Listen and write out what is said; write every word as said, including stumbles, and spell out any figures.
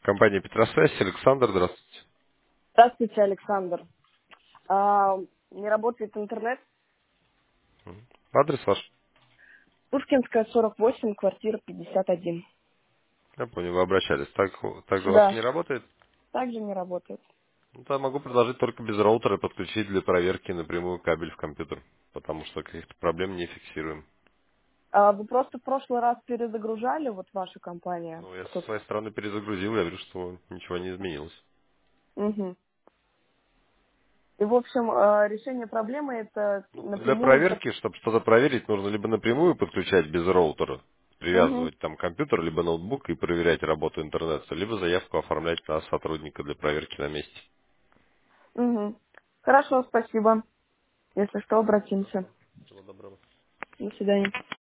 Компания Петросвязь, Александр, здравствуйте. Здравствуйте, Александр. А, не работает интернет. Адрес ваш? Пушкинская, сорок восемь, квартира пятьдесят один. Я понял, вы обращались. Так, также у вас Да, не работает? также не работает. Ну, то могу предложить только без роутера подключить для проверки напрямую кабель в компьютер, потому что каких-то проблем не фиксируем. А, вы просто в прошлый раз перезагружали, вот ваша компания? Ну, я со Кто-то? своей стороны перезагрузил, я вижу, что ничего не изменилось. Мгм. И, в общем, а, решение проблемы это Ну, для напрямую... по- проверки, чтобы что-то проверить, нужно либо напрямую подключать без роутера, Мгм. привязывать там компьютер, либо ноутбук и проверять работу интернета, либо заявку оформлять на сотрудника для проверки на месте. Мгм. Хорошо, спасибо. Если что, обратимся. Всего доброго. До свидания.